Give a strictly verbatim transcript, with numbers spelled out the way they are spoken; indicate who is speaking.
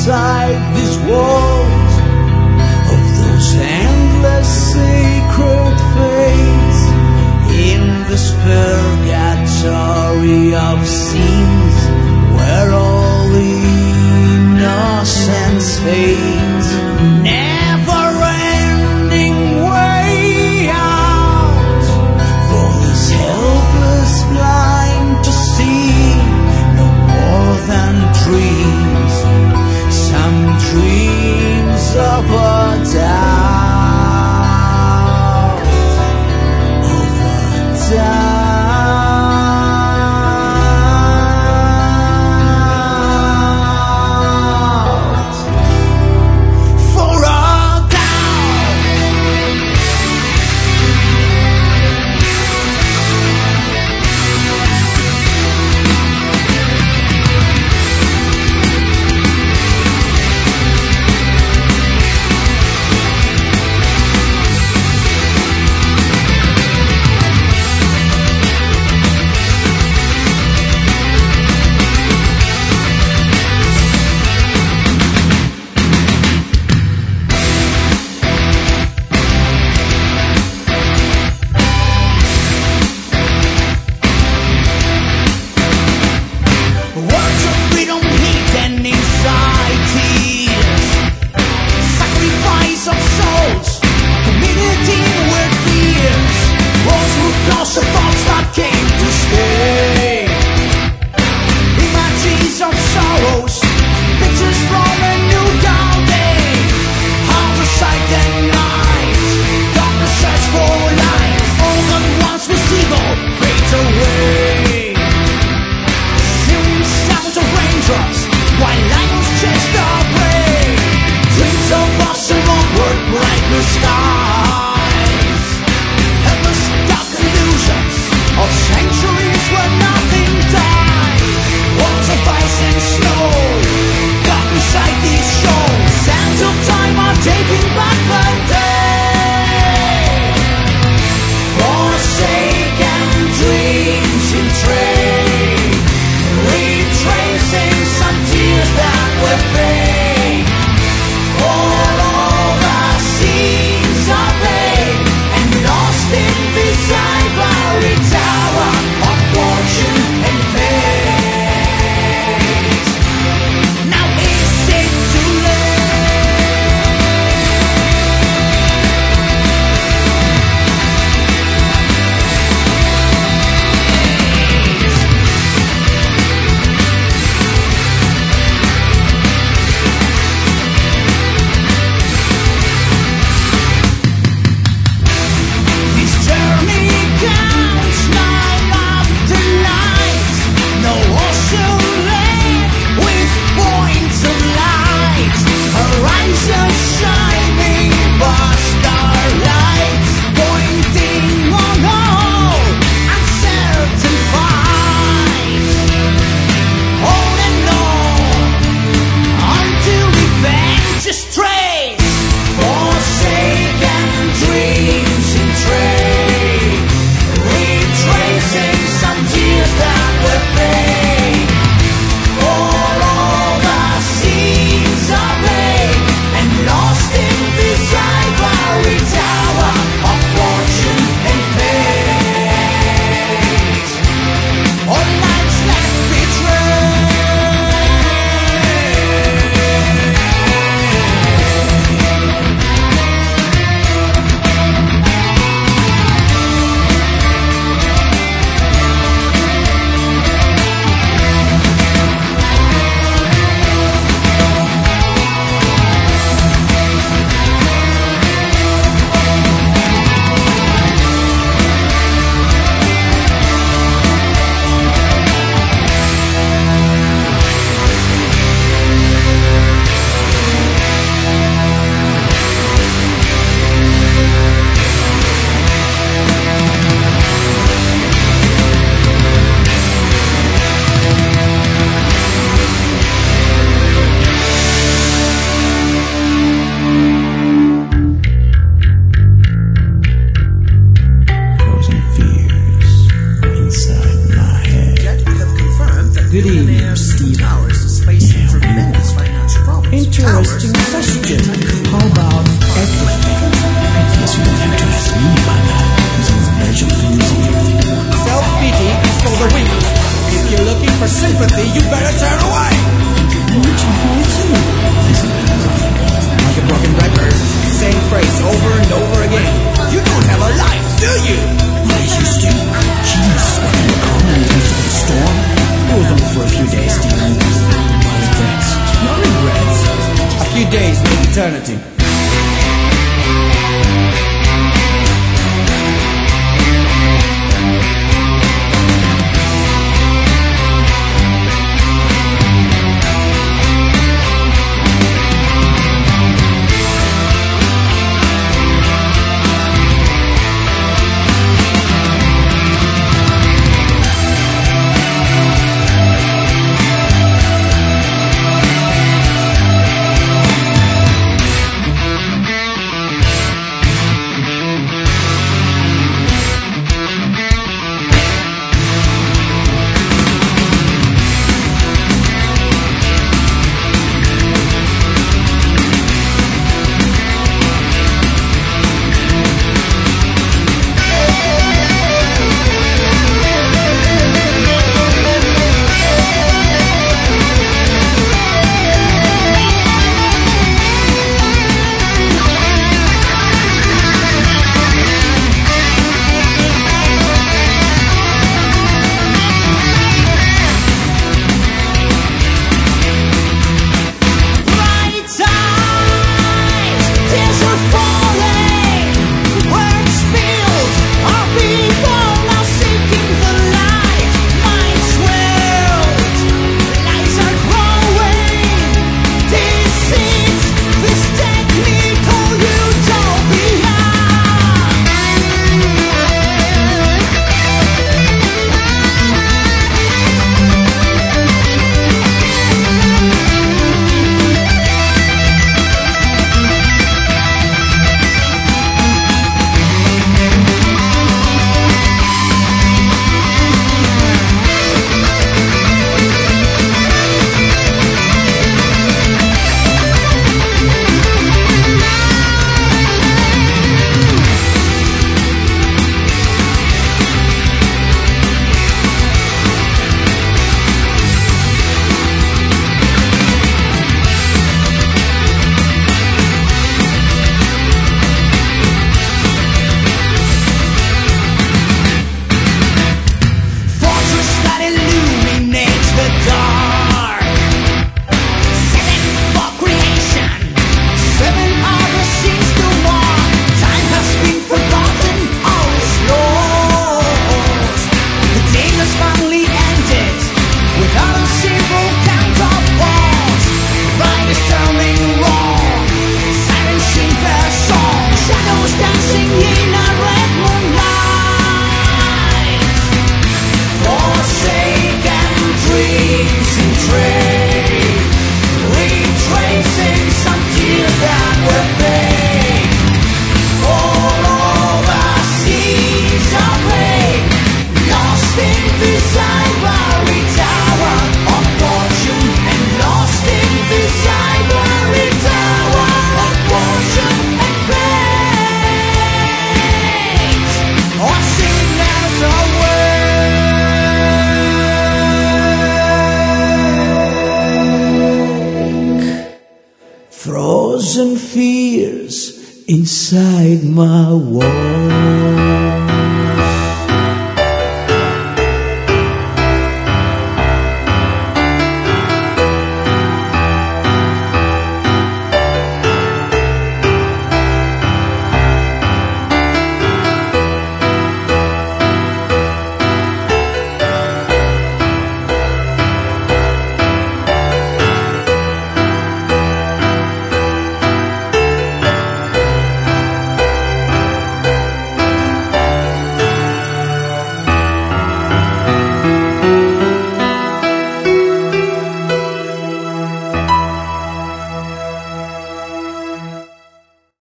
Speaker 1: inside these walls of those endless sacred fates, in this purgatory of scenes where all the innocence fades. Never-ending way out for this helpless blind to see no more than dreams, some dreams of a doubt, of a doubt.
Speaker 2: Good evening, Steve. Powers to face a tremendous financial problem. Interesting question. How about everything?
Speaker 1: Yes, you don't have to ask me about that. There's a bunch of things in here.
Speaker 2: Self-pity is for the weak. If you're looking for sympathy, you better turn away. Like a broken record, same phrase over and over again. You don't have a life, do you?
Speaker 1: Well, I used to. Jeez, what kind of comment after the storm?
Speaker 2: It was only for a few days, Steven.
Speaker 1: My regrets.
Speaker 2: No regrets. A few days make eternity.
Speaker 1: Frozen fears inside my wall.